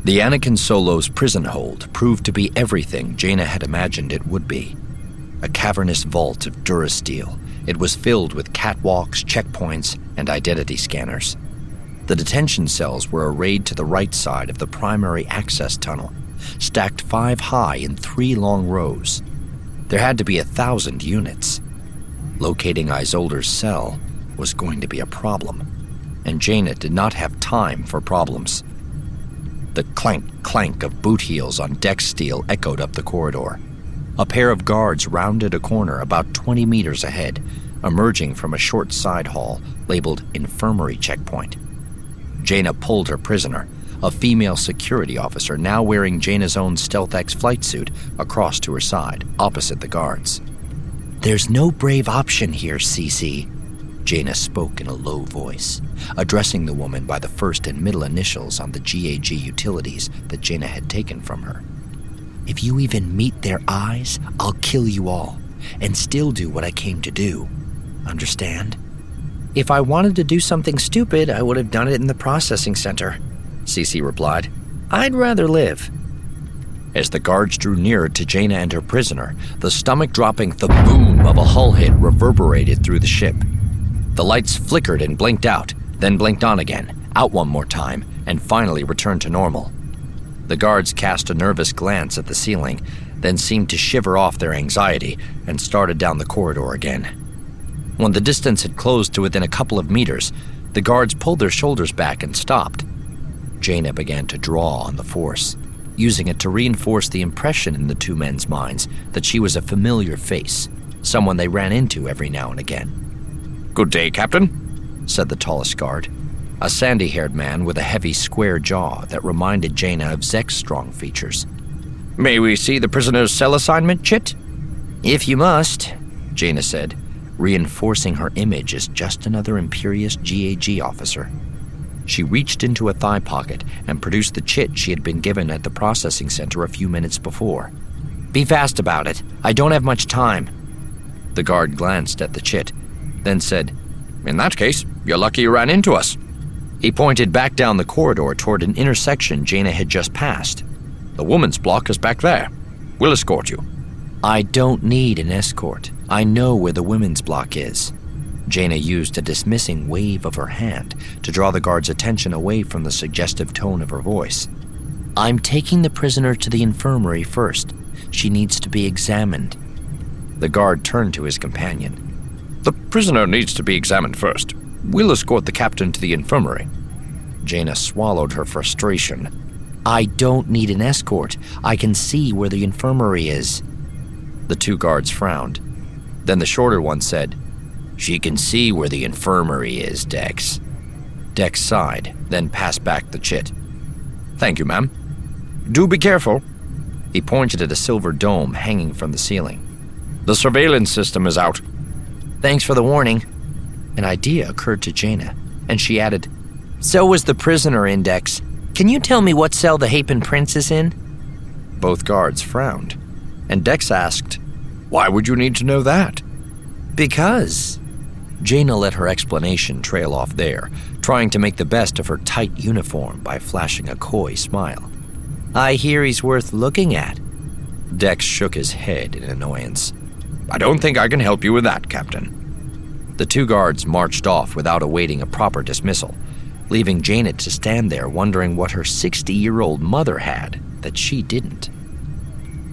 The Anakin Solo's prison hold proved to be everything Jaina had imagined it would be. A cavernous vault of Durasteel, it was filled with catwalks, checkpoints, and identity scanners. The detention cells were arrayed to the right side of the primary access tunnel, stacked 5 high in 3 long rows. There had to be 1,000 units. Locating Isolder's cell was going to be a problem, and Jaina did not have time for problems. The clank-clank of boot heels on deck steel echoed up the corridor. A pair of guards rounded a corner about 20 meters ahead, emerging from a short side hall labeled Infirmary Checkpoint. Jaina pulled her prisoner, a female security officer now wearing Jaina's own Stealth X flight suit, across to her side, opposite the guards. "There's no brave option here, Cece," Jaina spoke in a low voice, addressing the woman by the first and middle initials on the GAG utilities that Jaina had taken from her. "If you even meet their eyes, I'll kill you all, and still do what I came to do. Understand?" "If I wanted to do something stupid, I would have done it in the processing center," Cece replied. "I'd rather live." As the guards drew nearer to Jaina and her prisoner, the stomach-dropping boom of a hull hit reverberated through the ship. The lights flickered and blinked out, then blinked on again, out one more time, and finally returned to normal. The guards cast a nervous glance at the ceiling, then seemed to shiver off their anxiety and started down the corridor again. When the distance had closed to within a couple of meters, the guards pulled their shoulders back and stopped. Jaina began to draw on the Force, using it to reinforce the impression in the 2 men's minds that she was a familiar face, someone they ran into every now and again. "Good day, Captain," said the tallest guard, a sandy-haired man with a heavy square jaw that reminded Jaina of Zek's strong features. "May we see the prisoner's cell assignment, Chit?" "If you must," Jaina said, reinforcing her image as just another imperious GAG officer. She reached into a thigh pocket and produced the chit she had been given at the processing center a few minutes before. "Be fast about it. I don't have much time." The guard glanced at the chit, then said, "In that case, you're lucky you ran into us." He pointed back down the corridor toward an intersection Jaina had just passed. "The woman's block is back there. We'll escort you." "I don't need an escort. I know where the women's block is." Jaina used a dismissing wave of her hand to draw the guard's attention away from the suggestive tone of her voice. "I'm taking the prisoner to the infirmary first. She needs to be examined." The guard turned to his companion. "The prisoner needs to be examined first. We'll escort the captain to the infirmary." Jaina swallowed her frustration. "I don't need an escort. I can see where the infirmary is." The 2 guards frowned. Then the shorter one said, "She can see where the infirmary is, Dex." Dex sighed, then passed back the chit. "Thank you, ma'am. Do be careful." He pointed at a silver dome hanging from the ceiling. "The surveillance system is out." "Thanks for the warning." An idea occurred to Jaina, and she added, "So was the prisoner index. Can you tell me what cell the Hapen Prince is in?" Both guards frowned, and Dex asked, "Why would you need to know that?" "Because." Jaina let her explanation trail off there, trying to make the best of her tight uniform by flashing a coy smile. "I hear he's worth looking at." Dex shook his head in annoyance. "I don't think I can help you with that, Captain." The 2 guards marched off without awaiting a proper dismissal, leaving Jaina to stand there wondering what her 60-year-old mother had that she didn't.